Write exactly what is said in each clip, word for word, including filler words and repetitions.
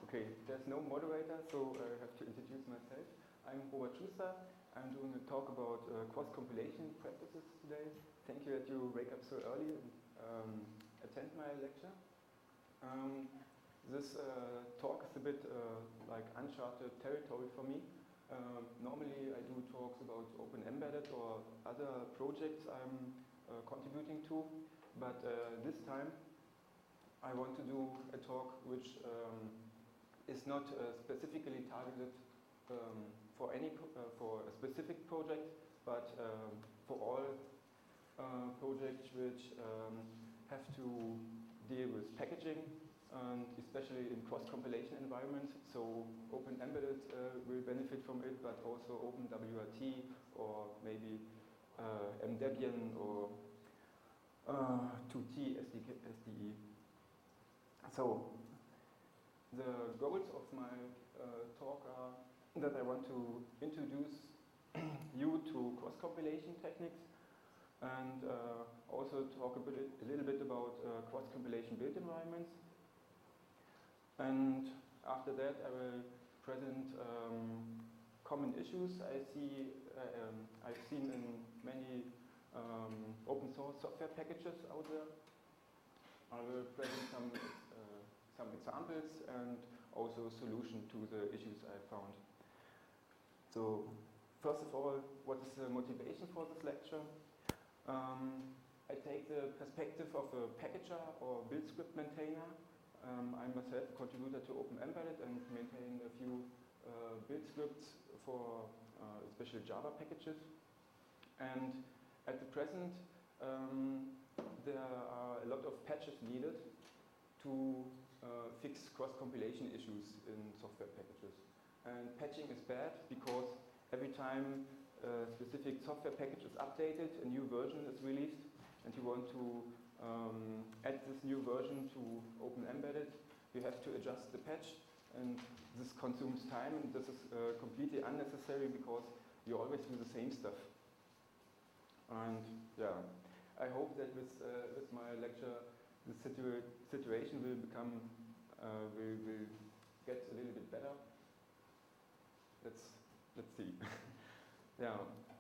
Okay, there's no moderator, so I have to introduce myself. I'm Robert Schuster. I'm doing a talk about uh, cross-compilation practices today. Thank you that you wake up so early and um, attend my lecture. Um, this uh, talk is a bit uh, like uncharted territory for me. Um, normally I do talks about Open Embedded or other projects I'm uh, contributing to, but uh, this time I want to do a talk which um, is not uh, specifically targeted um, for any uh, for a specific project, but um, for all uh, projects which um, have to deal with packaging, and especially in cross-compilation environments. So Open Embedded uh, will benefit from it, but also Open W R T or maybe uh, M Debian or uh, two T S D E. So the goals of my uh, talk are that I want to introduce you to cross-compilation techniques and uh, also talk a, bit, a little bit about uh, cross-compilation build environments. And after that I will present um, common issues I see, uh, um, I've seen in many um, open source software packages out there. I will present some uh, some examples and also a solution to the issues I found. So first of all, what is the motivation for this lecture? Um, I take the perspective of a packager or build script maintainer. Um, I'm myself a contributor to Open Embedded and maintain a few uh, build scripts for uh, especially Java packages. And at the present, um, there are a lot of patches needed to uh, fix cross-compilation issues in software packages. And patching is bad because every time a specific software package is updated, a new version is released, and you want to um, add this new version to Open Embedded, you have to adjust the patch, and this consumes time, and this is uh, completely unnecessary because you always do the same stuff. And yeah, I hope that with, uh, with my lecture the situa situation will become, uh, will, will get a little bit better. Let's, let's see. Yeah.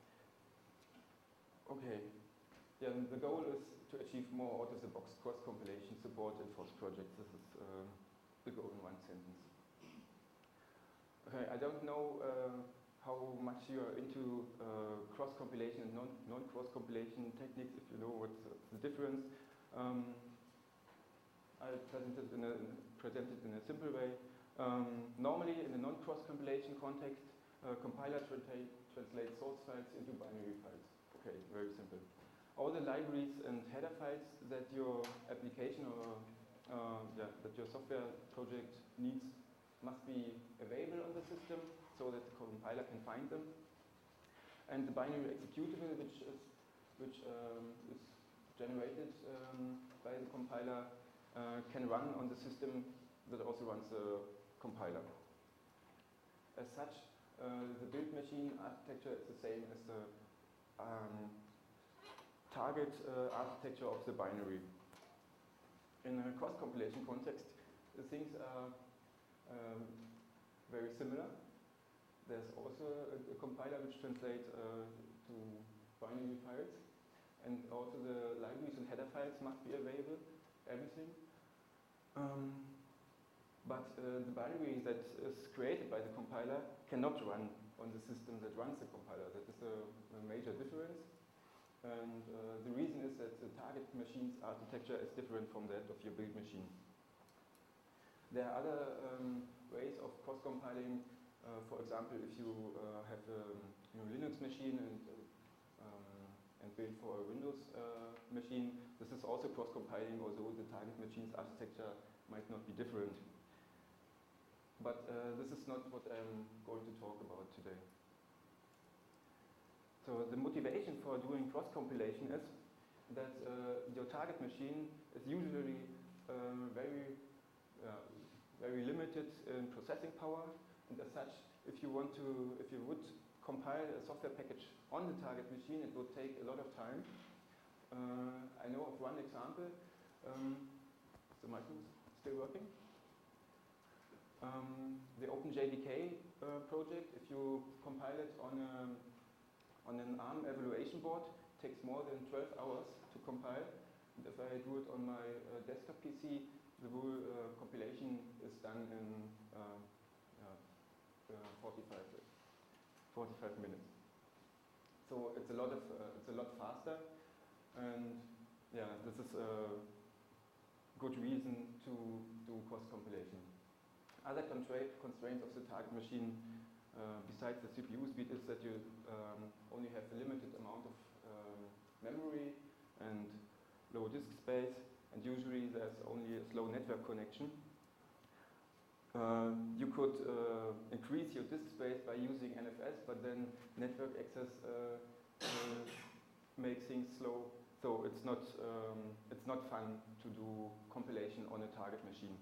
Okay. Yeah, the goal is to achieve more out-of-the-box cross-compilation support in FOSS projects. This is uh, the goal in one sentence. Okay, I don't know uh, how much you are into uh, cross-compilation and non, non-cross-compilation techniques, if you know what's the difference. Um, I presented in a, presented in a simple way. Um, normally, in a non-cross-compilation context, a compiler tra translates source files into binary files. Okay, very simple. All the libraries and header files that your application or uh, yeah, that your software project needs must be available on the system so that the compiler can find them. And the binary executable, which is which um, is generated um, by the compiler, Uh, can run on the system that also runs the compiler. As such, uh, the build machine architecture is the same as the um, target uh, architecture of the binary. In a cross-compilation context, the things are um, very similar. There's also a, a compiler which translates uh, to binary files, and also the libraries and header files must be available. Everything. Um, but uh, the binary that is created by the compiler cannot run on the system that runs the compiler. That is a, a major difference. And uh, the reason is that the target machine's architecture is different from that of your build machine. There are other um, ways of cross-compiling. Uh, for example, if you uh, have a you know, Linux machine and um, and build for a Windows uh, machine, this is also cross-compiling, although the target machine's architecture might not be different. But uh, this is not what I'm going to talk about today. So the motivation for doing cross-compilation is that uh, your target machine is usually uh, very, uh, very limited in processing power, and as such, if you want to, if you would compile a software package on the target machine, it would take a lot of time. Uh, I know of one example. Um, is the microphone still working? Um, the OpenJDK uh, project, if you compile it on, a, on an ARM evaluation board, takes more than twelve hours to compile. And if I do it on my uh, desktop P C, the whole uh, compilation is done in uh, uh, uh, forty-five, forty-five minutes. So it's a lot of uh, it's a lot faster, and yeah, this is a good reason to do cross compilation. Other constraints of the target machine, uh, besides the C P U speed, is that you um, only have a limited amount of um, memory and low disk space, and usually there's only a slow network connection. Uh, you could uh, increase your disk space by using N F S, but then network access uh, uh, makes things slow. So it's not um, it's not fun to do compilation on a target machine.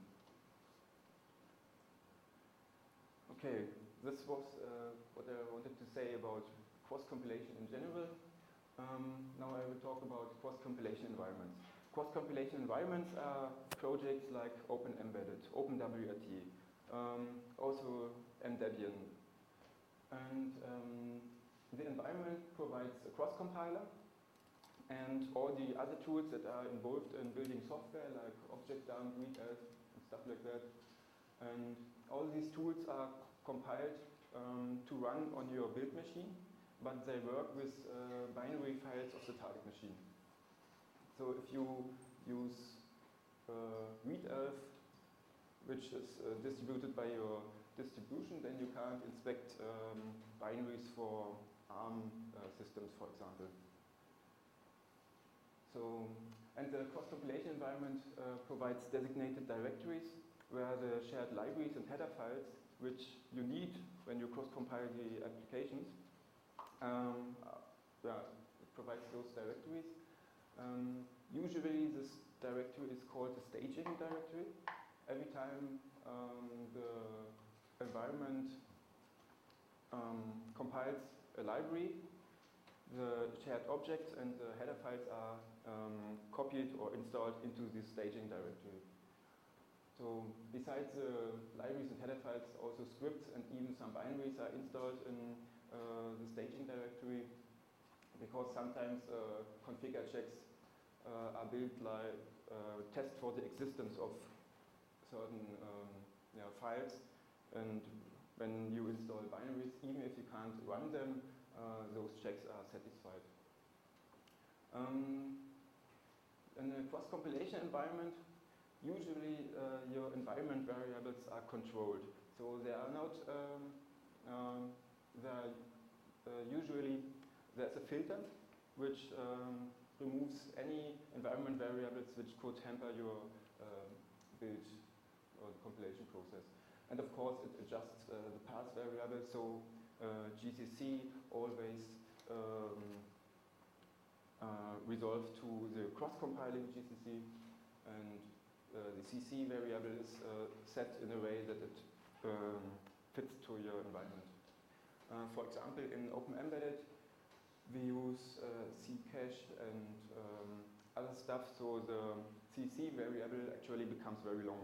Okay, this was uh, what I wanted to say about cross compilation in general. Um, now I will talk about cross compilation environments. Cross compilation environments are projects like OpenEmbedded, OpenWRT, um, also mDebian. And um, the environment provides a cross compiler and all the other tools that are involved in building software like ObjectDump, readelf, and stuff like that. And all these tools are compiled um, to run on your build machine, but they work with uh, binary files of the target machine. So if you use uh, readelf, which is uh, distributed by your distribution, then you can't inspect um, binaries for ARM uh, systems, for example. So, and the cross-compilation environment uh, provides designated directories where the shared libraries and header files, which you need when you cross-compile the applications, um, uh, yeah, it provides those directories. Um, usually this directory is called the staging directory. Every time um, the environment um, compiles a library, the shared objects and the header files are um, copied or installed into this staging directory. So besides the libraries and header files, also scripts and even some binaries are installed in uh, the staging directory, because sometimes uh, configure checks uh, are built like uh, test for the existence of certain um, you know, files, and when you install binaries, even if you can't run them, uh, those checks are satisfied. Um, in a cross-compilation environment, usually uh, your environment variables are controlled. So they are not, um, um, they are, uh, usually there's a filter which um, removes any environment variables which could hamper your uh, build or the compilation process. And of course it adjusts uh, the path variable, so uh, G C C always um, uh, resolves to the cross-compiling G C C, and uh, the C C variable is uh, set in a way that it um, fits to your environment. Uh, for example, in OpenEmbedded, we use uh, Ccache and um, other stuff, so the C C variable actually becomes very long.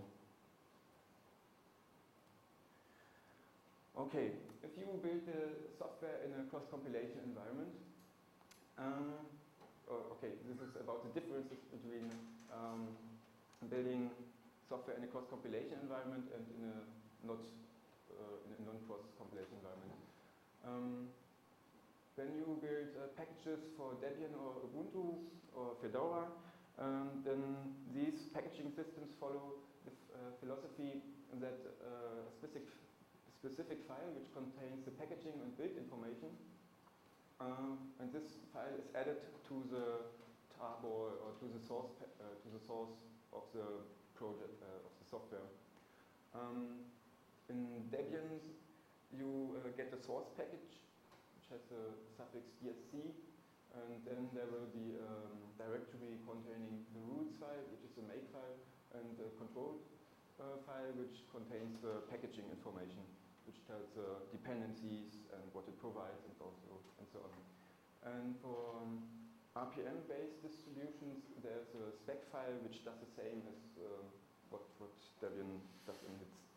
Okay, if you build the software in a cross-compilation environment, um, oh, okay, this is about the differences between um, building software in a cross-compilation environment and in a not uh, in a non-cross-compilation environment. Um, when you build uh, packages for Debian or Ubuntu or Fedora, um, then these packaging systems follow the uh, philosophy that uh, a specific specific file which contains the packaging and build information, um, and this file is added to the tab or, or to the source uh, to the source of the project uh, of the software. Um, in Debian, you uh, get the source package, which has the suffix D S C, and then there will be a um, directory containing the rules file, which is the make file, and the control uh, file, which contains the packaging information, which tells the uh, dependencies and what it provides and also and so on. And for um, R P M-based distributions, there's a spec file which does the same as uh, what what Debian does in its, in its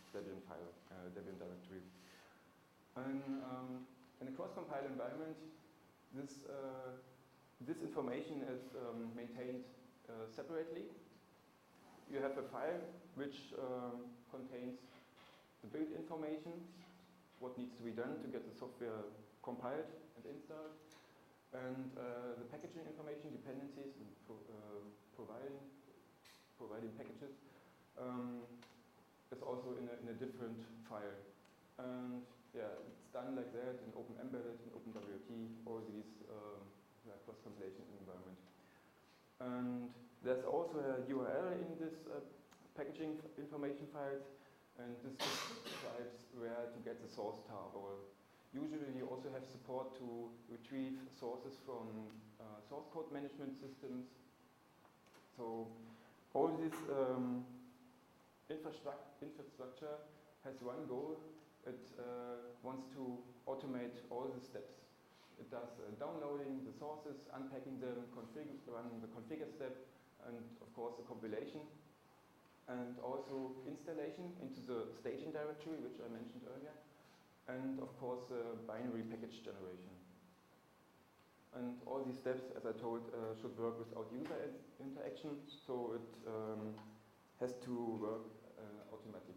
Debian file, uh, Debian directory. And um, in a cross-compile environment, this uh, this information is um, maintained uh, separately. You have a file which um, contains the build information, what needs to be done to get the software compiled and installed, and uh, the packaging information, dependencies, and pro uh, providing providing packages um, is also in a, in a different file. And yeah, it's done like that in Open Embedded, in OpenWrt, all these um, yeah, cross-compilation environment. And there's also a U R L in this uh, packaging information files, and this describes where to get the source tarball. Usually you also have support to retrieve sources from uh, source code management systems. So all this um, infrastruct infrastructure has one goal. It uh, wants to automate all the steps. It does uh, downloading the sources, unpacking them, config running the configure step, and of course the compilation, and also installation into the staging directory, which I mentioned earlier, and of course uh, binary package generation. And all these steps, as I told, uh, should work without user interaction, so it um, has to work uh, automatic.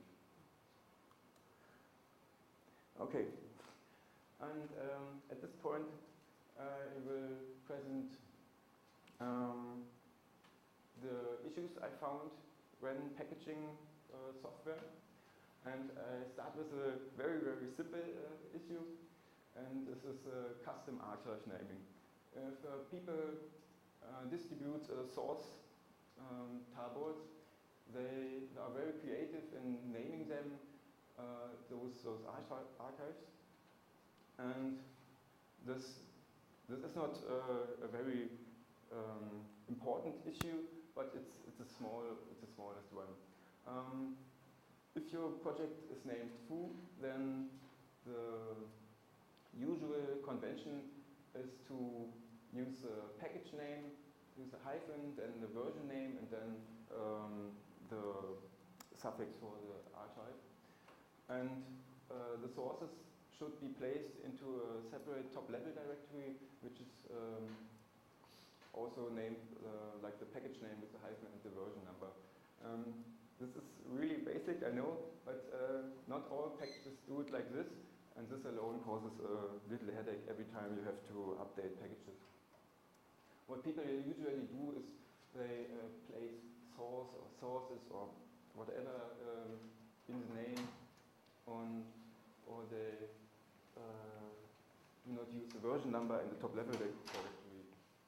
Okay, and um, at this point I will present um, the issues I found when packaging uh, software. And I start with a very, very simple uh, issue, and this is uh, custom archive naming. If uh, people uh, distribute uh, source um, tarballs, they are very creative in naming them uh, those, those archi archives. And this, this is not uh, a very um, important issue, but it's, it's, a small, it's the smallest one. Um, if your project is named foo, then the usual convention is to use a package name, use a hyphen, then the version name, and then um, the suffix for the archive. And uh, the sources should be placed into a separate top-level directory, which is um, also named uh, like the package name with the hyphen and the version number. Um, this is really basic, I know, but uh, not all packages do it like this, and this alone causes a little headache every time you have to update packages. What people usually do is they uh, place source or sources or whatever um, in the name on, or they uh, do not use the version number in the top level directory.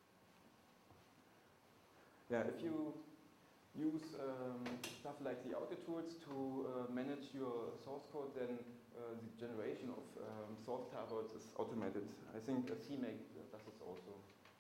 Yeah, if you use um, stuff like the auto tools to uh, manage your source code, then uh, the generation of um, source tarballs is automated. I think uh, C make uh, does this also.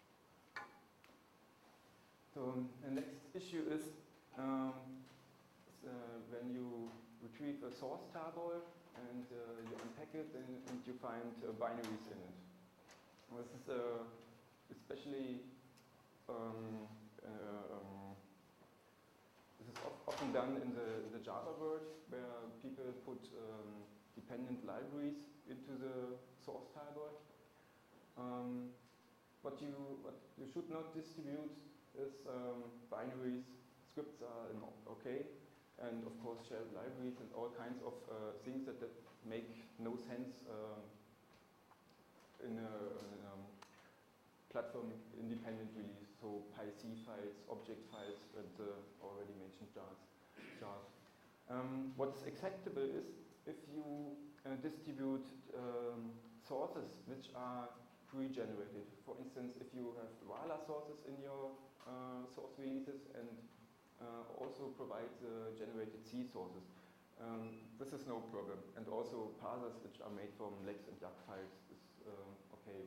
So um, the next issue is um, uh, when you retrieve a source tarball and uh, you unpack it and, and you find uh, binaries in it. This is uh, especially um, uh, um, this is of often done in the, the Java world, where people put um, dependent libraries into the source tarball. Um, what you what you should not distribute is um, binaries. Scripts are okay, and of course shared libraries and all kinds of uh, things that, that make no sense um, in a, in a um, platform independent release. So PyC files, object files, and the uh, already mentioned jars. jars. Um, what's acceptable is if you uh, distribute um, sources which are pre-generated. For instance, if you have Vala sources in your uh, source releases and uh, also provide the generated C sources. Um, this is no problem. And also parsers which are made from Lex and Yak files is um, okay.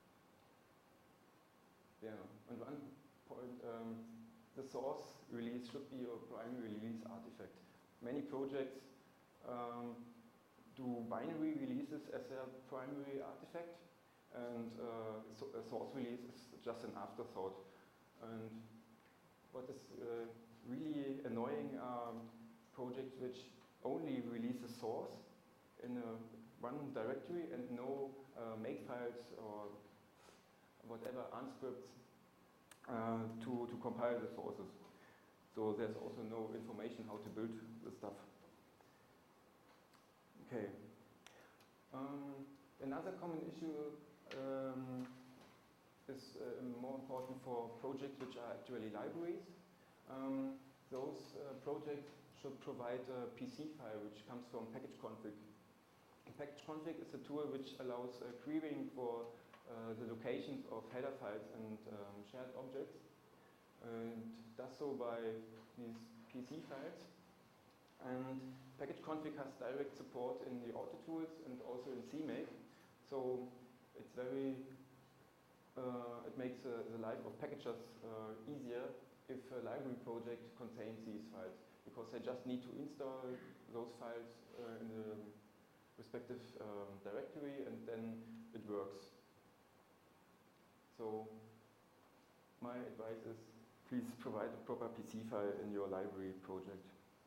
Yeah, and one point, um, the source release should be your primary release artifact. Many projects um, do binary releases as their primary artifact, and uh, so a source release is just an afterthought. And what is uh, really annoying are projects which only release a source in a one directory and no uh, makefiles or whatever unscripts uh, to, to compile the sources. So there's also no information how to build the stuff. Okay. Um, another common issue um, is uh, more important for projects which are actually libraries. Um, those uh, projects should provide a P C file which comes from package config. Package config is a tool which allows uh, querying for uh, the locations of header files and um, shared objects, and does so by these P C files. And package config has direct support in the auto tools and also in C make, so it's very uh, it makes uh, the life of packagers uh, easier if a library project contains these files, because they just need to install those files uh, in the respective um, directory, and then it works. So my advice is, please provide a proper P C file in your library project.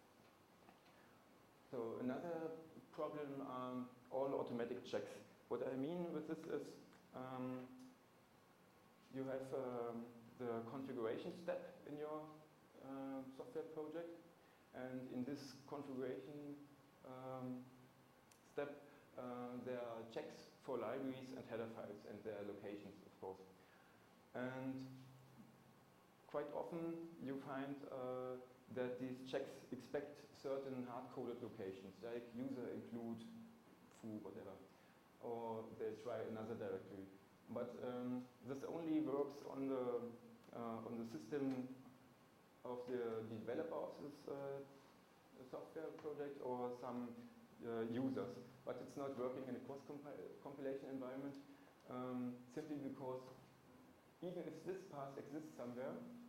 So another problem are all automatic checks. What I mean with this is um, you have um, the configuration step in your uh, software project, and in this configuration um, step, uh, there are checks for libraries and header files and their locations, of course. And quite often you find uh, that these checks expect certain hard-coded locations, like user include foo, whatever, or they try another directory. But um, this only works on the uh, on the system of the developer of this uh, software project or some uh, users. But it's not working in a cross-compilation environment, um, simply because even if this path exists somewhere,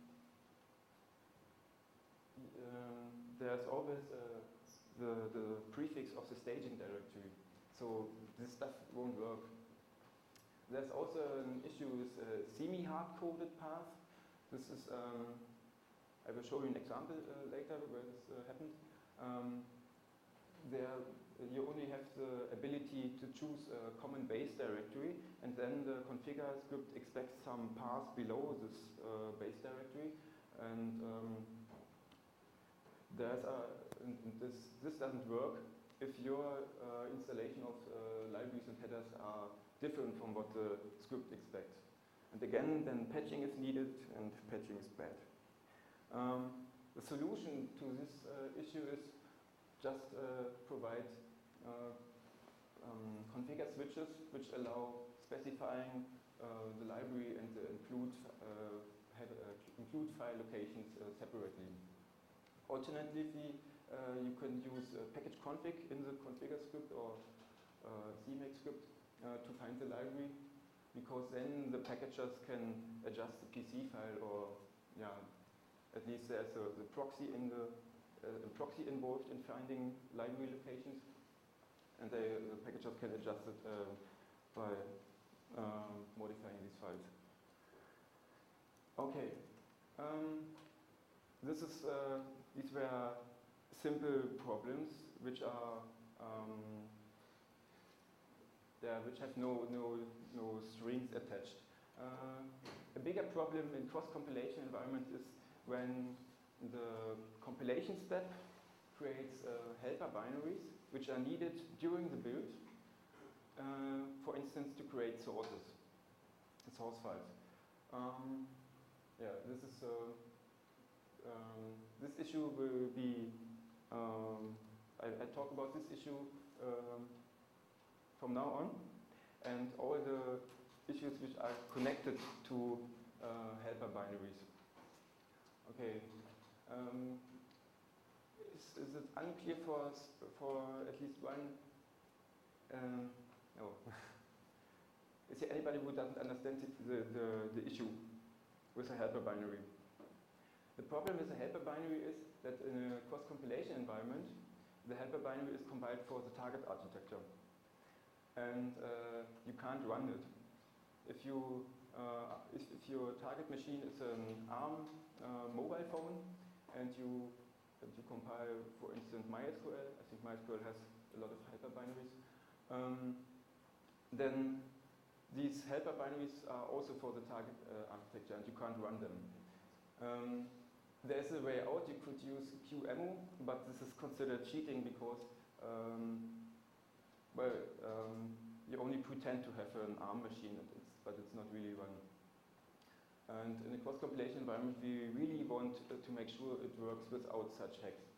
um, there's always uh, the, the prefix of the staging directory. So this stuff won't work. There's also an issue with a semi-hard-coded path. This is, um, I will show you an example uh, later where this uh, happened. Um, there you only have the ability to choose a common base directory, and then the configure script expects some path below this uh, base directory, and um, there's a, and this, this doesn't work if your uh, installation of uh, libraries and headers are different from what the script expects. And again, then patching is needed, and patching is bad. Um, the solution to this uh, issue is just uh, provide uh, um, configure switches which allow specifying uh, the library and the include, uh, have, uh, include file locations uh, separately. Alternatively, uh, you can use uh, package config in the configure script or uh, C make script uh, to find the library, because then the packagers can adjust the P C file, or yeah, at least there's a, the proxy in the uh, a proxy involved in finding library locations, and they, the packagers can adjust it uh, by um, modifying these files. Okay, um, this is uh, these were simple problems which are um, there, which have no no no strings attached. Uh, a bigger problem in cross-compilation environment is when the compilation step creates uh, helper binaries which are needed during the build, uh, for instance, to create sources, source files. Um, yeah, this is uh, um, this issue will be. Um, I, I talk about this issue um, from now on, and all the issues which are connected to uh, helper binaries. Okay. Um, is, is it unclear for us, for at least one? Um, no. Is there anybody who doesn't understand the, the, the issue with a helper binary? The problem with the helper binary is that in a cross-compilation environment, the helper binary is compiled for the target architecture, and uh, you can't run it. If you uh, if, if your target machine is an ARM uh, mobile phone, and you and you compile, for instance, MySQL, I think MySQL has a lot of helper binaries, um, then these helper binaries are also for the target uh, architecture and you can't run them. Um, there's a way out, you could use Q E M U, but this is considered cheating because, um, well, um, you only pretend to have an ARM machine, and it's, but it's not really run. And in a cross-compilation environment, we really want uh, to make sure it works without such hacks.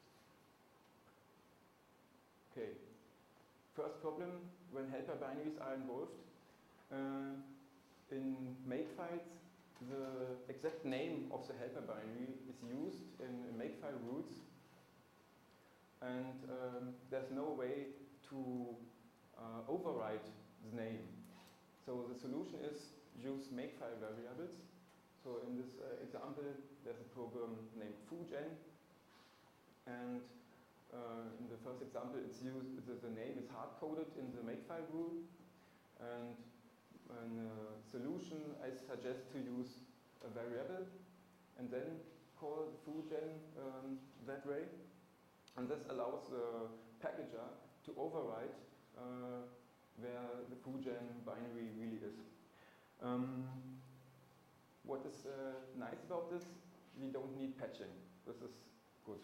Okay. First problem, when helper binaries are involved, uh, in makefiles, the exact name of the helper binary is used in, in makefile roots, and um, there's no way to uh, override the name. So the solution is use makefile variables. So in this uh, example, there's a program named foogen, and uh, in the first example, it's used. The, the name is hard-coded in the makefile rule, and in a solution, I suggest to use a variable and then call the foogen um, that way. And this allows the packager to override uh, where the foogen binary really is. Um, what is uh, nice about this? We don't need patching. This is good.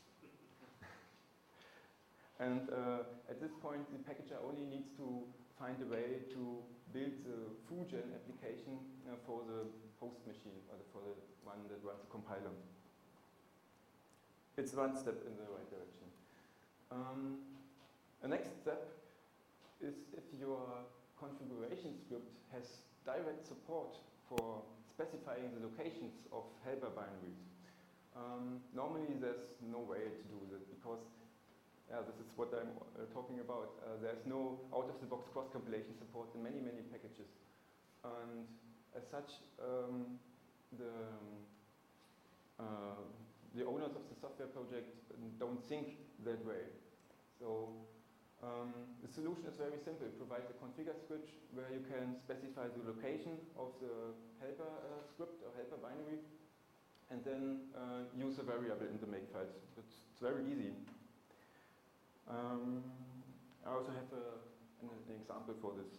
And uh, at this point, the packager only needs to find a way to build the foogen application uh, for the host machine, or the, for the one that runs the compiler. It's one step in the right direction. Um, the next step is if your configuration script has direct support for specifying the locations of helper binaries. Um, normally there's no way to do that because yeah, this is what I'm uh, talking about. Uh, there's no out-of-the-box cross-compilation support in many, many packages. And as such, um, the, uh, the owners of the software project don't think that way. So um, the solution is very simple. It provides a configure script where you can specify the location of the helper uh, script or helper binary and then uh, use a variable in the makefiles. It's, it's very easy. Um, I also have a, an, an example for this.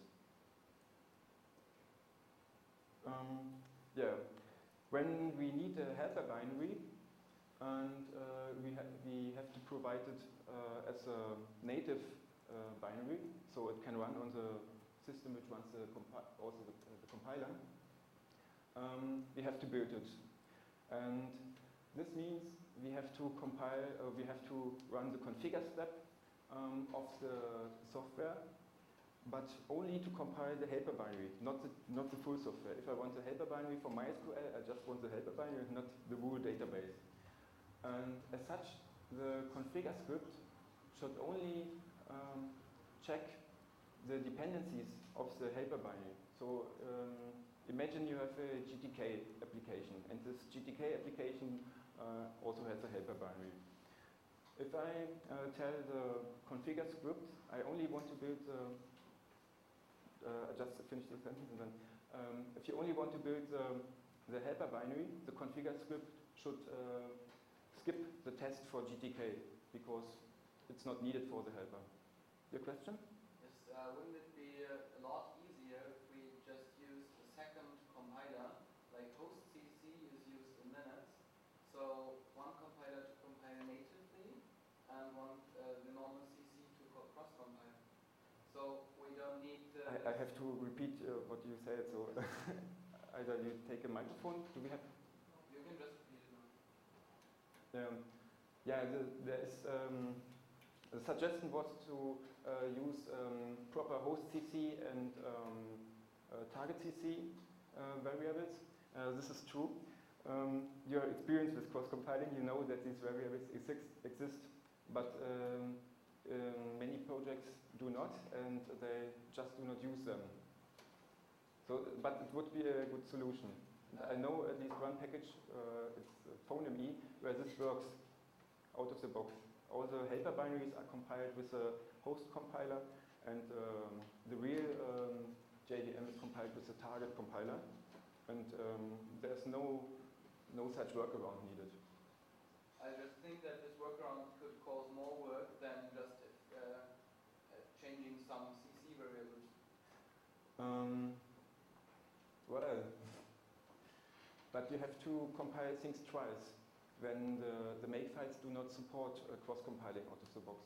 Um, yeah, when we need a helper binary, and uh, we, ha we have to provide it uh, as a native uh, binary, so it can run on the system which runs the also the, uh, the compiler. Um, we have to build it, and this means we have to compile. Uh, we have to run the configure step Um, of the software, but only to compile the helper binary, not the, not the full software. If I want the helper binary for MySQL, I just want the helper binary, not the whole database. And as such, the configure script should only um, check the dependencies of the helper binary. So um, imagine you have a G T K application, and this G T K application uh, also has a helper binary. If I uh, tell the configure script, I only want to build the, uh, I just finished the sentence and then, um, if you only want to build the, the helper binary, the configure script should uh, skip the test for G T K because it's not needed for the helper. Your question? Yes, uh, wouldn't it be a, a lot easier if we just use a second compiler, like hostcc is used in Linux, so one compiler to compile natively, and one uh, the normal C C to cross-compile. So we don't need. Uh, I, I have to repeat uh, what you said. So either you take a microphone. Do we have? You can just repeat it now. Um, yeah, the, there is. Um, the suggestion was to uh, use um, proper host C C and um, uh, target C C uh, variables. Uh, this is true. Um, your experience with cross-compiling, you know that these variables exist. exist But um, um, many projects do not, and they just do not use them. So, but it would be a good solution. And I know at least one package, uh, it's PhoneMe, where this works out of the box. All the helper binaries are compiled with a host compiler, and um, the real um, J V M is compiled with a target compiler, and um, there's no no such workaround needed. I just think that this workaround could cause more work than just uh, uh, changing some C C variables. Um, well, but you have to compile things twice when the, the makefiles do not support uh, cross-compiling out of the box.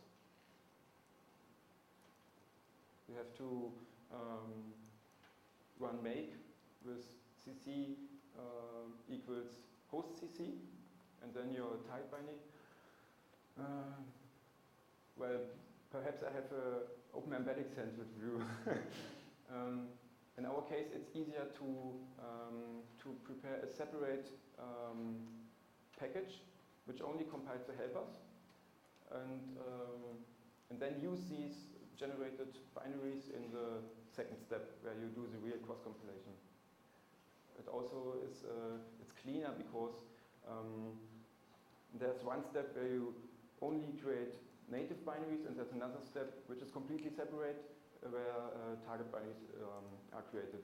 You have to um, run make with C C uh, equals host C C, and then your type binding. Uh, well, perhaps I have an open embedding-centered view. um, in our case, it's easier to um, to prepare a separate um, package which only compiles the helpers, and um, and then use these generated binaries in the second step where you do the real cross compilation. It also is uh, it's cleaner because um, there's one step where you only create native binaries, and there's another step which is completely separate uh, where uh, target binaries um, are created.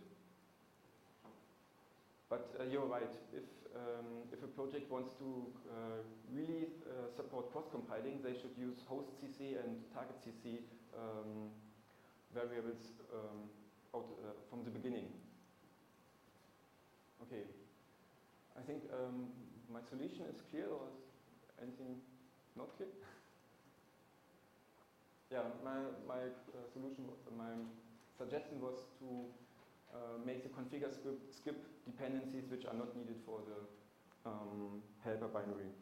But uh, you're right. If um, if a project wants to uh, really uh, support cross-compiling, they should use host C C and target C C um, variables um, out uh, from the beginning. Okay. I think um, my solution is clear, or is anything not clear? Yeah, my my uh, solution, my suggestion was to uh, make the configure script skip dependencies which are not needed for the um, helper binary.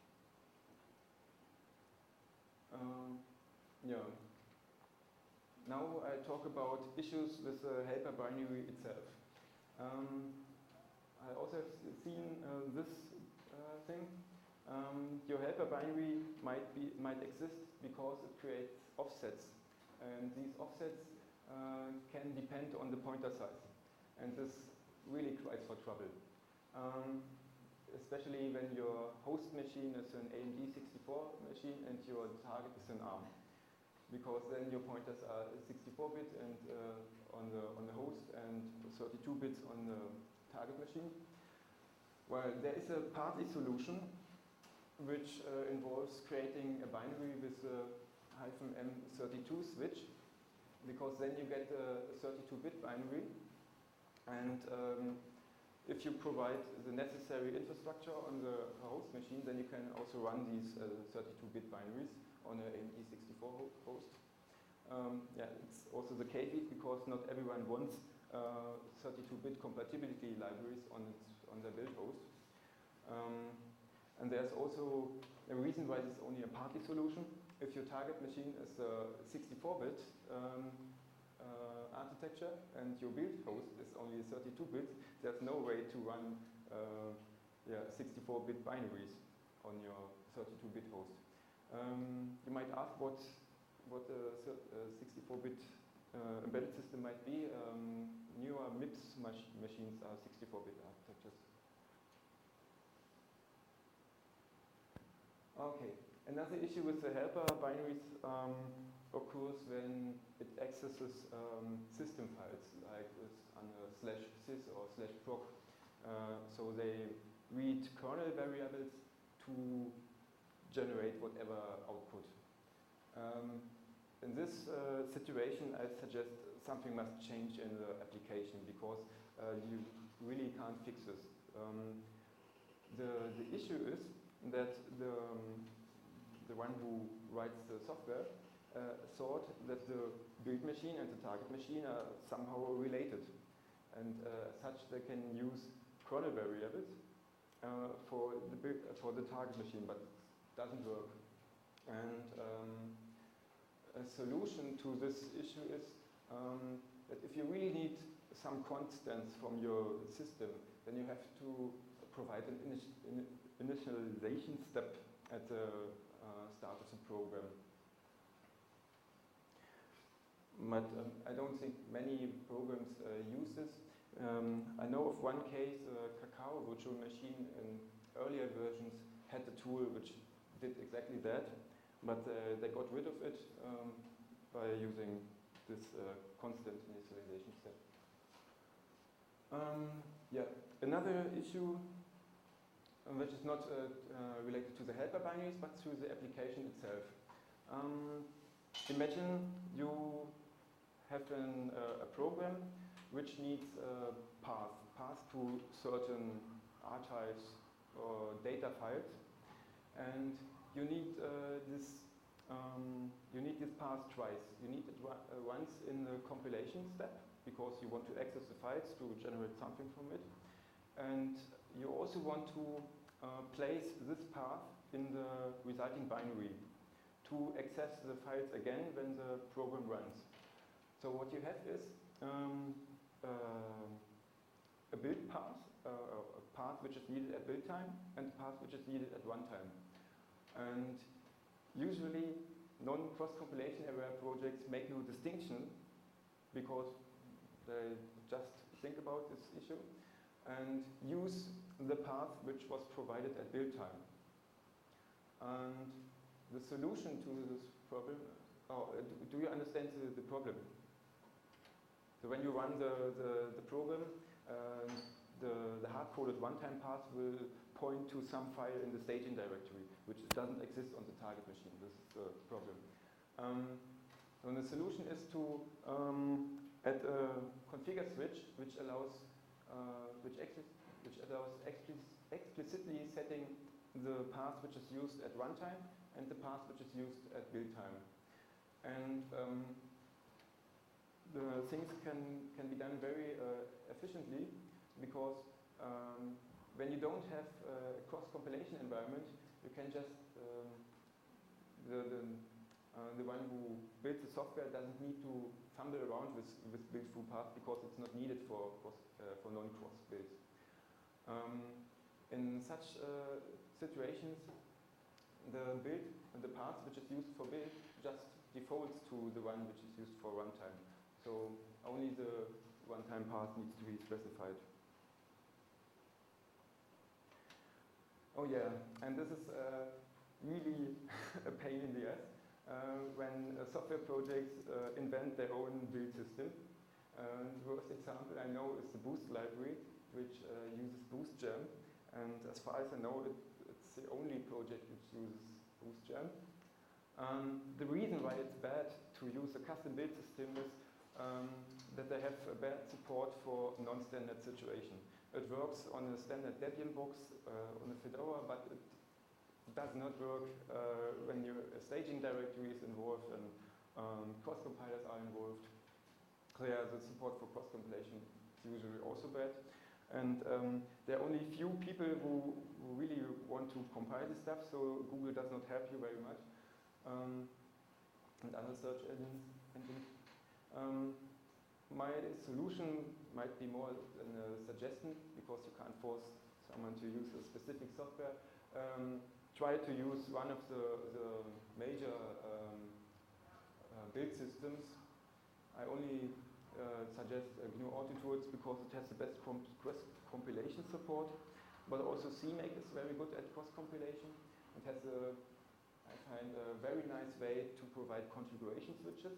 Um, yeah. Now I talk about issues with the helper binary itself. Um, I also have seen uh, this uh, thing. Um, your helper binary might be might exist because it creates offsets, and these offsets uh, can depend on the pointer size, and this really cries for trouble. Um, especially when your host machine is an A M D sixty-four machine and your target is an ARM, because then your pointers are sixty-four bit and uh, on the on the host and thirty-two bits on the target machine. Well, there is a partly solution which uh, involves creating a binary with a hyphen M thirty-two switch, because then you get a thirty-two bit binary, and um, if you provide the necessary infrastructure on the host machine, then you can also run these uh, thirty-two bit binaries on an A M D sixty-four ho host. Um, yeah, it's also the caveat because not everyone wants thirty-two bit uh, compatibility libraries on its on their build host. Um, and there's also a reason why this is only a partly solution. If your target machine is a sixty-four bit um, uh, architecture and your build host is only thirty-two bit, there's no way to run uh, yeah, sixty-four bit binaries on your thirty-two bit host. Um, you might ask what what a sixty-four bit uh, embedded system might be. Um, newer MIPS mach machines are sixty-four bit architectures. Okay, another issue with the helper binaries um, occurs when it accesses um, system files, like with under slash sys or slash proc. Uh, so they read kernel variables to generate whatever output. Um, in this uh, situation, I suggest something must change in the application, because uh, you really can't fix this. Um, the, the issue is that the, um, the one who writes the software uh, thought that the build machine and the target machine are somehow related. And uh, as such, they can use kernel variables uh, for, the build, uh, for the target machine, but it doesn't work. And um, a solution to this issue is um, that if you really need some constants from your system, then you have to provide an init in initialization step at the uh, start of the program. But um, I don't think many programs uh, use this. Um, I know of one case, uh, Kakao virtual machine in earlier versions had a tool which did exactly that, but uh, they got rid of it um, by using this uh, constant initialization step. Um, yeah, another issue which is not uh, uh, related to the helper binaries, but to the application itself. Um, imagine you have an, uh, a program which needs a path, path to certain archives or data files, and you need uh, this um, you need this path twice. You need it uh, once in the compilation step because you want to access the files to generate something from it, and you also want to uh, place this path in the resulting binary to access the files again when the program runs. So what you have is um, uh, a build path, uh, a path which is needed at build time, and a path which is needed at runtime. And usually non-cross-compilation aware projects make no distinction because they just think about this issue and use the path which was provided at build time. And the solution to this problem, oh, do you understand the, the problem? So when you run the, the, the program, uh, the, the hard-coded runtime path will point to some file in the staging directory, which doesn't exist on the target machine. This is the problem. Um, and the solution is to um, add a configure switch, which allows uh, which, which allows expli explicitly setting the path which is used at runtime and the path which is used at build time. And um, the things can, can be done very uh, efficiently because um, when you don't have uh, a cross-compilation environment, you can just, um, the, the, uh, the one who builds the software doesn't need to fumble around with, with build-through path because it's not needed for, cross, uh, for non-cross builds. Um, in such uh, situations, the build, the path which is used for build just defaults to the one which is used for runtime. So only the runtime path needs to be specified. Oh yeah, and this is uh, really a pain in the ass uh, when uh, software projects uh, invent their own build system. Uh, the worst example I know is the Boost library, which uh, uses BoostGem. And as far as I know, it, it's the only project which uses BoostGem. Um, the reason why it's bad to use a custom build system is um, that they have a bad support for non-standard situation. It works on a standard Debian box, uh, on a Fedora, but it does not work uh, when your staging directory is involved and um, cross-compilers are involved. So yeah, the support for cross-compilation is usually also bad. And um, there are only few people who, who really want to compile this stuff, so Google does not help you very much. Um, and other search engines. engines. Um, my solution might be more than a suggestion, because you can't force someone to use a specific software. Um, try to use one of the, the major um, uh, build systems. I only uh, suggest uh, G N U Autotools because it has the best comp cross-compilation support, but also CMake is very good at cross-compilation. It has a, I find, a very nice way to provide configuration switches.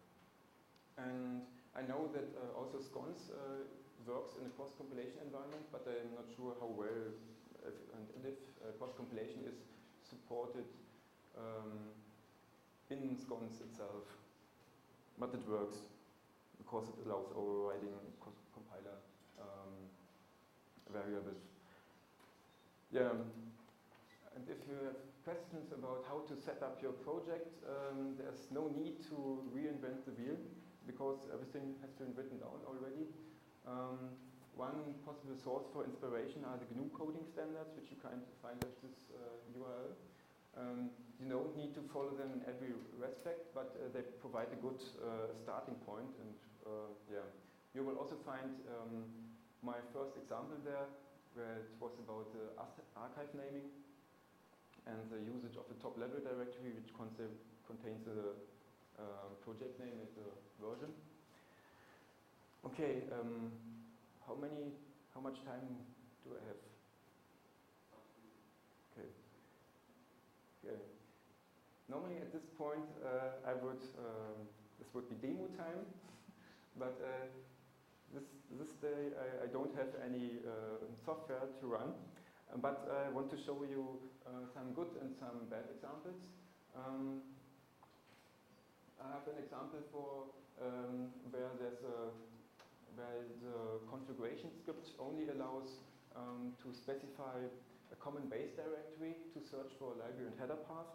And I know that uh, also Sconce uh, works in a cross-compilation environment, but I'm not sure how well if, and if uh, cross-compilation is supported um, in Sconce itself. But it works because it allows overriding compiler um, variables. Yeah, and if you have questions about how to set up your project, um, there's no need to reinvent the wheel, because everything has been written down already. Um, one possible source for inspiration are the G N U coding standards, which you can find at this uh, U R L. Um, you don't need to follow them in every respect, but uh, they provide a good uh, starting point. And uh, yeah, you will also find um, my first example there, where it was about the archive naming and the usage of the top-level directory, which contains the Uh, project name and the version. Okay, um, how many, how much time do I have? Okay. Okay. Normally at this point, uh, I would, um, this would be demo time, but uh, this this day I, I don't have any uh, software to run. Uh, but I want to show you uh, some good and some bad examples. Um, I have an example for um, where there's a where the configuration script only allows um, to specify a common base directory to search for a library and header path.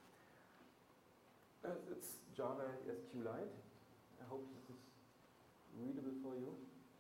Uh, it's Java SQLite. I hope this is readable for you.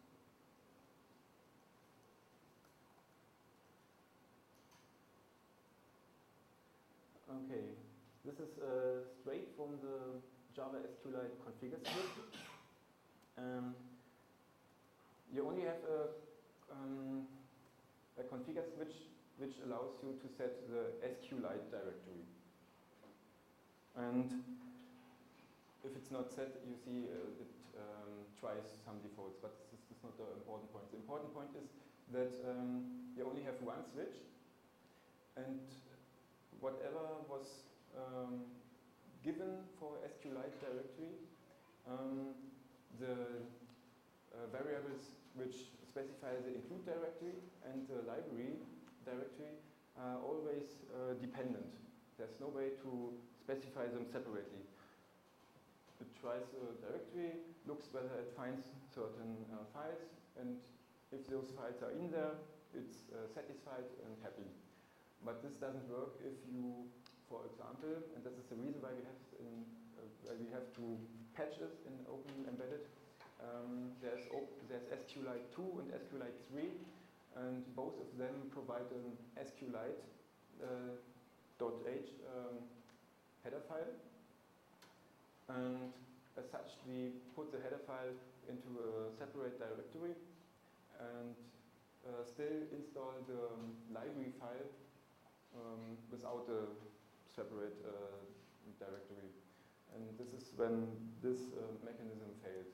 Okay, this is uh, straight from the Java SQLite configure script. Um, you only have a, um, a configure switch which allows you to set the SQLite directory. And if it's not set, you see uh, it um, tries some defaults, but this is not the important point. The important point is that um, you only have one switch, and whatever was um, given for SQLite directory, um, the uh, variables which specify the include directory and the library directory are always uh, dependent. There's no way to specify them separately. It tries a directory, looks whether it finds certain uh, files, and if those files are in there, it's uh, satisfied and happy. But this doesn't work if you, for example, and this is the reason why we have in, uh, why we have to patch it in Open Embedded. Um, there's op there's SQLite two and SQLite three, and both of them provide an SQLite uh, .h um, header file. And as such, we put the header file into a separate directory and uh, still install the um, library file um, without a separate uh, directory. And this is when this uh, mechanism failed.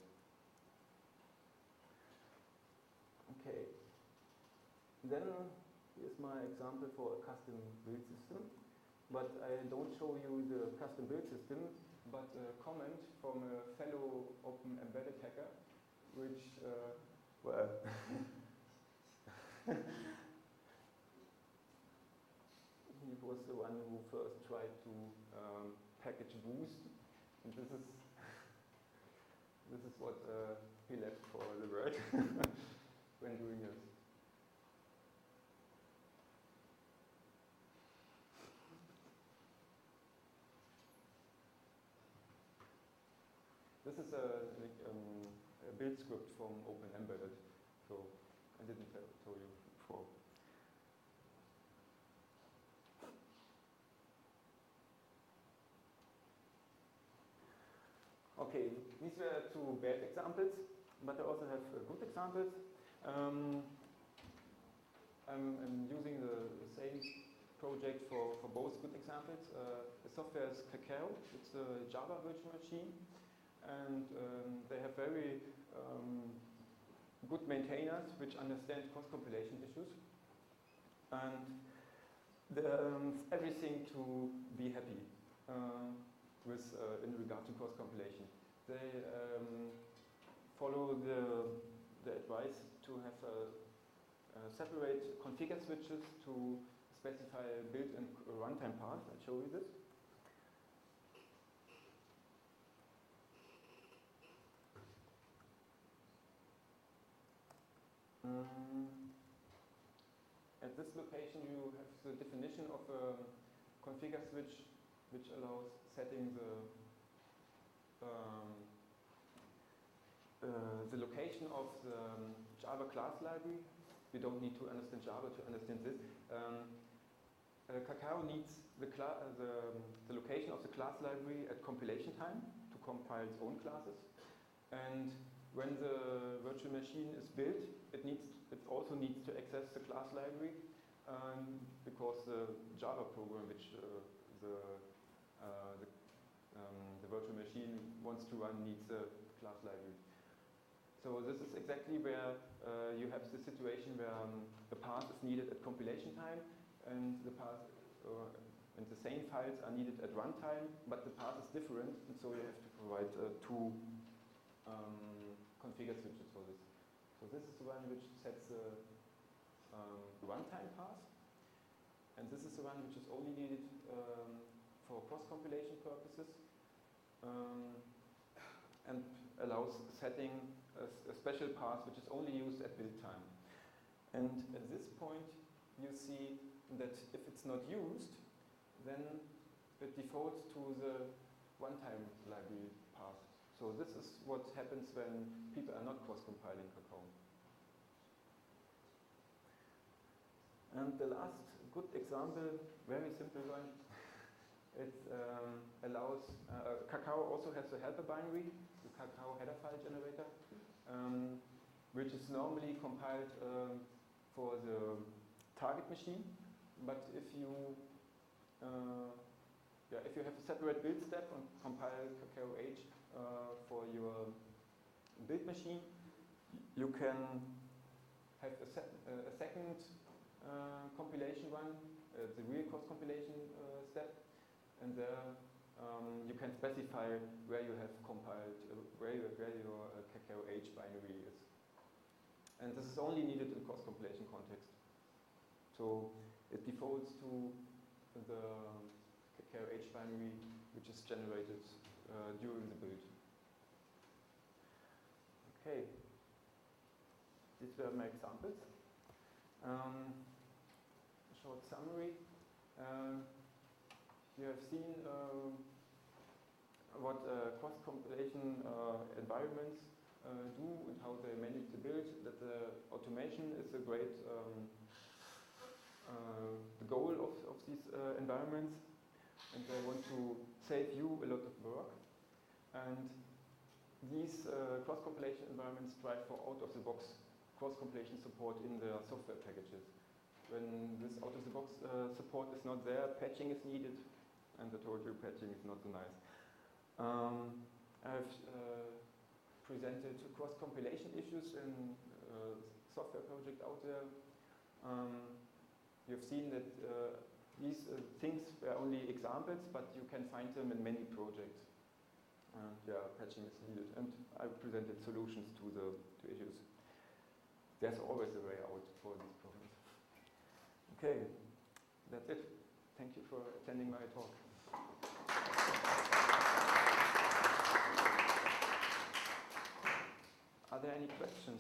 Okay. Then here's my example for a custom build system. But I don't show you the custom build system, but a comment from a fellow Open Embedded hacker, which, uh, well, he was the one who first tried to um, package Boost, and this is this is what uh, he left for the world when doing this. This is a, like, um, a build script from Open Embedded, so I didn't tell, tell you before. Okay, these were two bad examples, but I also have uh, good examples. Um, I'm, I'm using the, the same project for, for both good examples. Uh, the software is Kakao. It's a Java virtual machine. And um, they have very um, good maintainers which understand cross-compilation issues. And there's everything to be happy uh, with uh, in regard to cross-compilation. They um, follow the, the advice to have a, a separate configure switches to specify a build and runtime path. I'll show you this. Um, at this location you have the definition of a configure switch which allows setting the um, uh, the location of the um, Java class library. You don't need to understand Java to understand this. Um, uh, Kakao needs the, uh, the, um, the location of the class library at compilation time to compile its own classes. And when the virtual machine is built, it needs it also needs to access the class library um, because the Java program which uh, the, uh, the, um, the virtual machine wants to run needs a class library. So this is exactly where uh, you have the situation where um, the path is needed at compilation time and the path uh, and the same files are needed at runtime, but the path is different, and so you have to provide uh, two um, configure switches for this. So this is the one which sets the um, runtime path, And this is the one which is only needed um, for cross-compilation purposes um, and allows setting a, a special path which is only used at build time. And at this point you see that if it's not used, then it defaults to the one-time library path. So this is what happens when people are not cross-compiling Kakao. And the last good example, very simple one, it um, allows, uh, Kakao also has a helper binary, the Kakao header file generator, um, which is normally compiled um, for the target machine. But if you uh, yeah, if you have a separate build step and compile Kakao H uh, for your build machine, you can have a, se uh, a second uh, compilation one, uh, the real cross compilation uh, step, and there um, you can specify where you have compiled, uh, where, you, where your uh, Kakao H binary is. And this is only needed in cross compilation context. So it defaults to the Kakao H binary which is generated uh, during the build. Okay, these were my examples. Um, a short summary. Um, you have seen uh, what uh, cross-compilation uh, environments uh, do and how they manage the build, that the automation is a great um, uh, the goal of, of these uh, environments, and they want to save you a lot of work. And these uh, cross-compilation environments strive for out-of-the-box cross-compilation support in their software packages. When this out-of-the-box uh, support is not there, patching is needed, and I told you patching is not so nice. Um, I've uh, presented cross-compilation issues in uh, software project out there. Um, you've seen that uh, these uh, things were only examples, but you can find them in many projects. And yeah, patching is needed. And I presented solutions to the to issues. There's always a way out for these problems. Okay, that's it. Thank you for attending my talk. Are there any questions?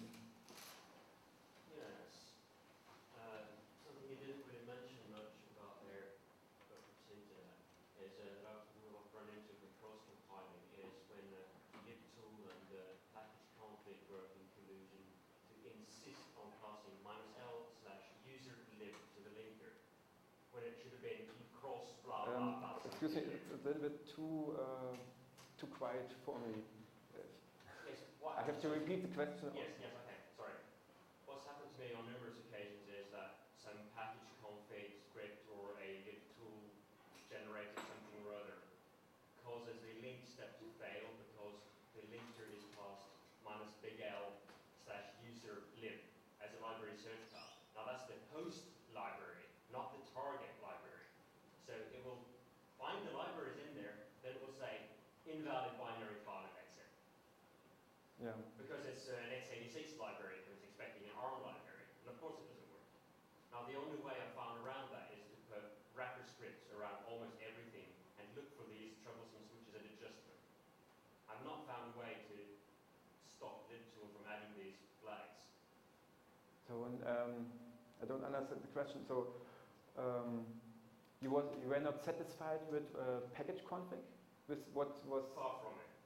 Yes. Uh, something you didn't really mention much about there, but particular, is uh, that I've run into with cross-compiling is when uh, libtool and uh, package config work in collusion to insist on passing minus L slash user lib to the linker, when it should have been cross blah blah Um, blah. excuse me, it's a little bit too uh, too quiet for me. Yes, what I have to repeat the question. Yes, yes, okay, sorry. What's happened to me on numerous occasions is that some package config script or a libtool generated something or other causes the link step to fail because the linker is passed minus big L slash user lib as a library search path. Now that's the host library, not the target library. So it will find the libraries in there, then it will say invalid binary file and exit. Yeah. Because it's uh, an x eighty-six library and it's expecting an ARM library. And of course it doesn't work. Now the only way I found around that is to put wrapper scripts around almost everything and look for these troublesome switches and adjust them. I've not found a way to stop libtool from adding these flags. So um, I don't understand the question. So um, you, was, you were not satisfied with uh, package config? With what was... Far from it.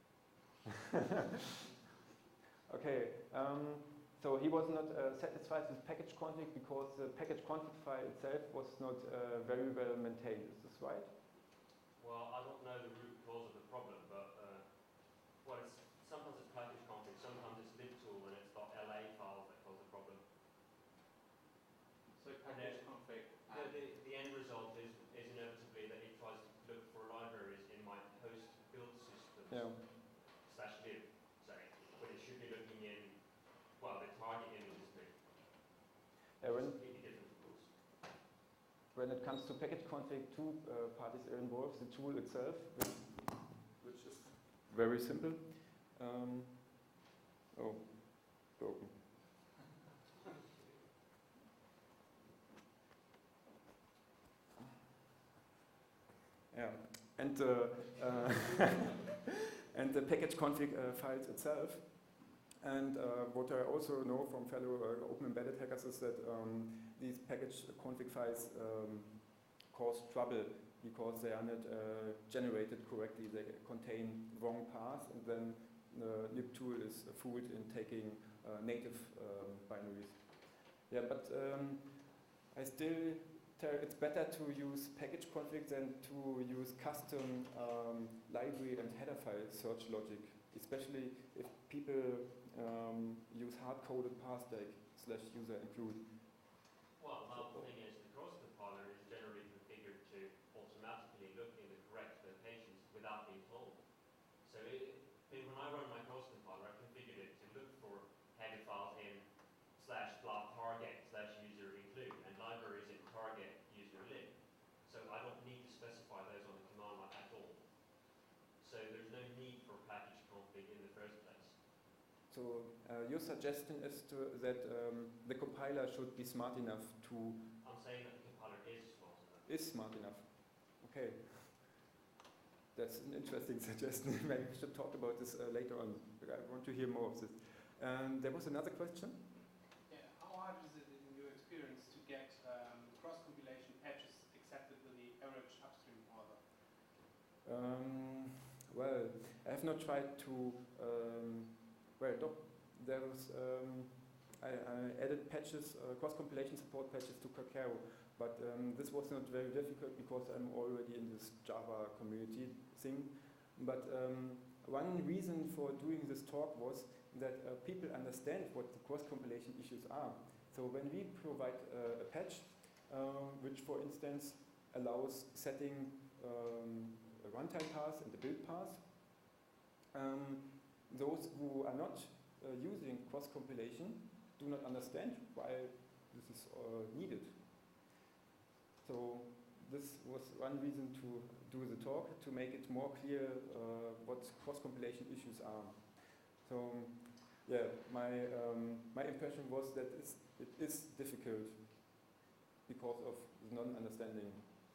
Okay, um, so he was not uh, satisfied with package config because the package config file itself was not uh, very well maintained. Is this right? Well, I don't know the root cause of the problem, but uh, well, it's, sometimes it's package config, sometimes it's libtool and it's .la files that cause the problem. So package config. The, the, the end result is, is inevitably that it tries to look for libraries in my host build systems Yeah. slash lib, say, but it should be looking in, well, the target image is big. Yeah, when, Completely different tools. when it comes to package config, two uh, parties are involved. The tool itself, which, which is very simple. Um, oh, broken. and the uh, and the package config uh, files itself. And uh, what I also know from fellow uh, open embedded hackers is that um, these package config files um, cause trouble because they are not uh, generated correctly. They contain wrong paths, and then the libtool is fooled in taking uh, native um, binaries. Yeah, but um, I still tell it's better to use package config than to use custom um, library and header file search logic, especially if people um, use hard-coded paths like slash user include. Well, the thing is, the cross compiler is generally configured to automatically look in the correct locations without being told. So it, it, when I run my cross compiler, I configured it to look for header files in slash blah target slash user include and libraries in target user lib. So I don't need to specify those on the command line at all. So there's no need for package config in the first place. So uh, your suggestion is to, that um, the compiler should be smart enough to... I'm saying that the compiler is smart enough. Is smart enough. Okay. That's an interesting suggestion. Maybe we should talk about this uh, later on. I want to hear more of this. Um, there was another question? Yeah, how hard is it in your experience to get um, cross-compilation patches accepted with the average upstream order? Um, well, I have not tried to... Um, Well, doc, there was, um, I, I added patches, uh, cross-compilation support patches to Kakao, but um, this was not very difficult because I'm already in this Java community thing. But um, one reason for doing this talk was that uh, people understand what the cross-compilation issues are. So when we provide uh, a patch, uh, which for instance allows setting um, a runtime path and a build path, um, those who are not uh, using cross-compilation do not understand why this is uh, needed. So this was one reason to do the talk, to make it more clear uh, what cross-compilation issues are. So yeah, my, um, my impression was that it's, it is difficult because of non-understanding.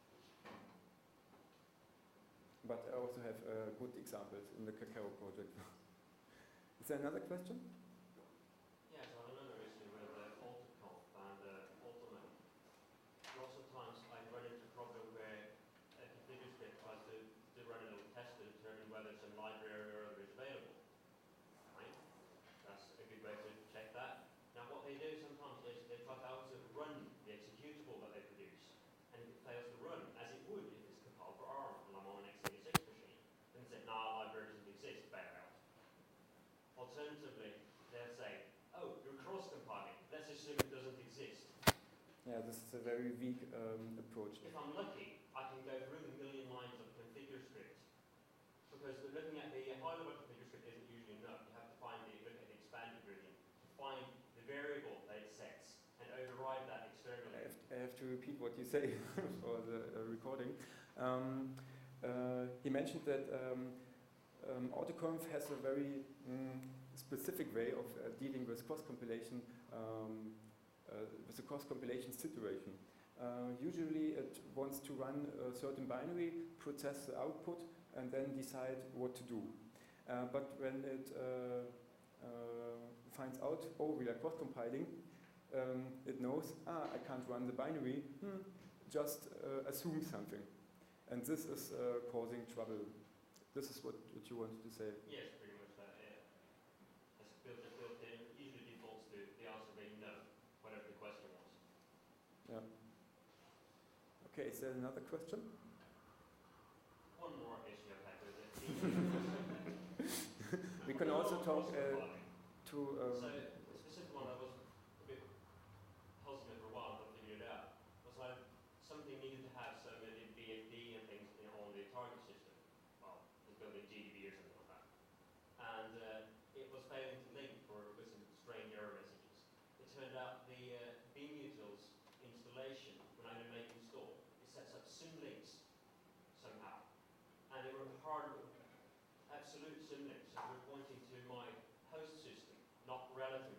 But I also have uh, good examples in the Kakao project. Is there another question? Yes, I have another issue with uh, AutoConf and uh, Automate. Lots of times I run into a problem where a configure script tries to, to run a little test to determine whether some library or other is available. Right? That's a good way to check that. Now what they do sometimes is they try to also run the executable that they produce. And if it fails to run, as it would if it's compiled for ARM and I'm on an x eighty-six machine, then it says, nah, library doesn't exist, bail out. Alternatively, they'll say, oh, you're cross-compiling, let's assume it doesn't exist. Yeah, this is a very weak um, approach. If I'm lucky, I can go through the million lines of configure script. Because looking at the high-level configure script isn't usually enough. You have to find the, look at the expanded version, to find the variable that it sets, and override that externally. I have, I have to repeat what you say for the uh, recording. Um, uh, he mentioned that um, um, AutoConf has a very mm, specific way of uh, dealing with cross-compilation, um, uh, with the cross-compilation situation. Uh, usually it wants to run a certain binary, process the output, and then decide what to do. Uh, but when it uh, uh, finds out, oh, we are cross-compiling, um, it knows, ah, I can't run the binary, hmm, just uh, assume something. And this is uh, causing trouble. This is what, what you wanted to say. Yes, pretty much that, yeah. It's built, it's built in, usually defaults to the answer being no, whatever the question was. Yeah. Okay, is there another question? One more issue I've had with it. We can also talk uh, to... Um, so, the specific one I was a bit puzzling for a while, but figured it out, was like something needed to have so many B F D and things you know, on the target system. Well, it's building G D B or something like that. And uh, it was failing to link for with some strange error messages. It turned out the uh, BMutils installation, when I make install, it sets up symlinks somehow. And they were hard, absolute symlinks, so we're pointing to my host system, not relative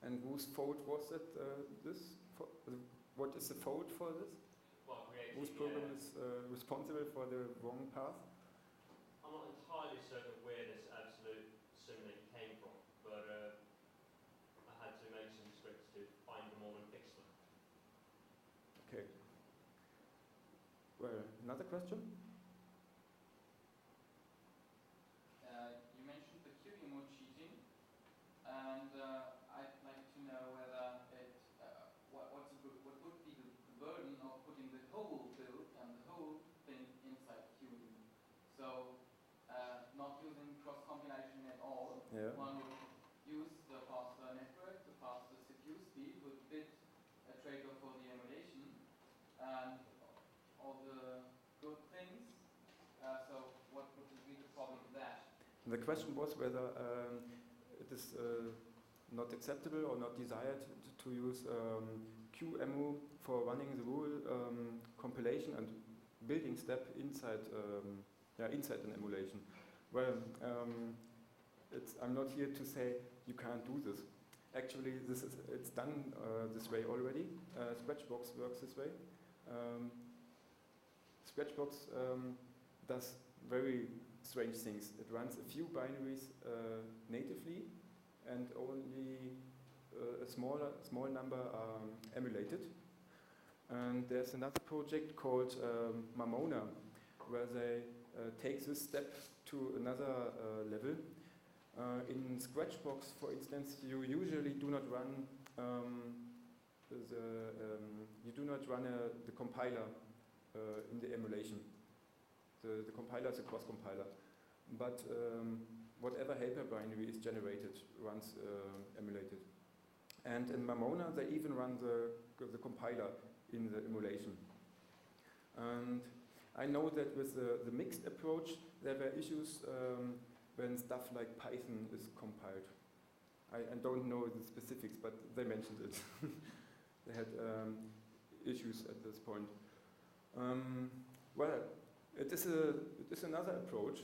And whose fault was it? Uh, this? For, uh, what is the fault for this? Well, creating, Whose program yeah. is uh, responsible for the wrong path? I'm not entirely certain where this absolute simile came from, but uh, I had to make some scripts to find them all and fix them. Okay. Well, another question? Uh, you mentioned the Q E M O cheating, and uh, I'd like to know whether it, uh, what, what's the, what would be the, the burden of putting the whole build and the whole thing inside Q E M. So, uh, not using cross-compilation at all, Yeah. one would use the faster network, the faster C P U speed with bit a trade-off for the emulation, and all the good things. Uh, so, what would be the problem with that? The question was whether um, it is uh, not acceptable or not desired to, to use um, Q E M U for running the whole um, compilation and building step inside um, yeah, inside an emulation. Well, um, it's, I'm not here to say you can't do this. Actually, this is it's done uh, this way already. Uh, Scratchbox works this way. Um, Scratchbox um, does very strange things. It runs a few binaries uh, natively, and only uh, a smaller small number are emulated. And there's another project called um, Mamona, where they uh, take this step to another uh, level. Uh, in Scratchbox, for instance, you usually do not run um, the um, you do not run a, the compiler uh, in the emulation. The, the compiler is a cross compiler, but um, whatever helper binary is generated runs uh, emulated. And in Mamona, they even run the the compiler in the emulation. And I know that with the, the mixed approach, there were issues um, when stuff like Python is compiled. I, I don't know the specifics, but they mentioned it. They had um, issues at this point. Um, well, it is, a, it is another approach.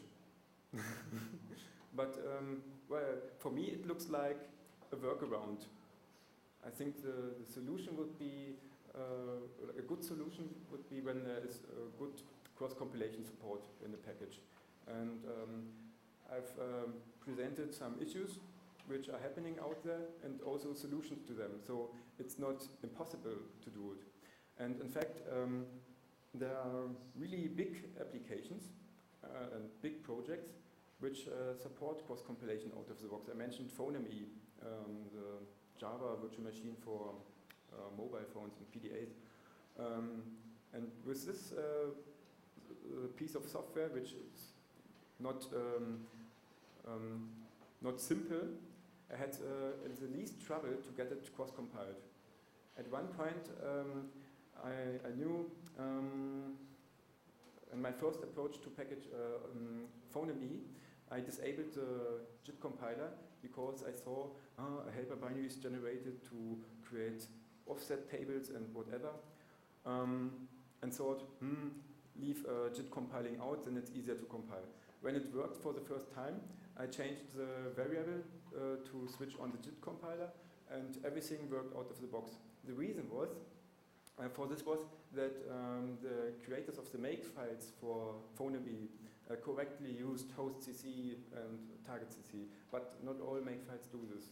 But um, well, for me it looks like a workaround. I think the, the solution would be, uh, a good solution would be when there is a good cross-compilation support in the package. And um, I've um, presented some issues which are happening out there and also solutions to them. So it's not impossible to do it. And in fact, um, there are really big applications uh, and big projects which uh, support cross-compilation out of the box. I mentioned PhoneMe, um, the Java virtual machine for uh, mobile phones and P D As. Um, and with this uh, piece of software, which is not um, um, not simple, I had uh, the least trouble to get it cross-compiled. At one point, um, I, I knew um, in my first approach to package uh, um, PhoneMe, I disabled the JIT compiler because I saw uh, a helper binary is generated to create offset tables and whatever, um, and thought, hmm, leave uh, JIT compiling out, then it's easier to compile. When it worked for the first time, I changed the variable uh, to switch on the JIT compiler, and everything worked out of the box. The reason was, uh, for this was that um, the creators of the make files for PhoneMe uh, correctly used host C C and target C C, but not all make files do this.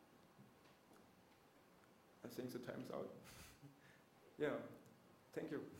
I think the time's out. Yeah, thank you.